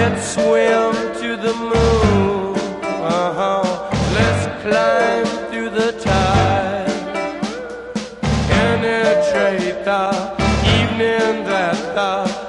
Let's swim to the moon. Let's climb through the tide. Penetrate the evening that the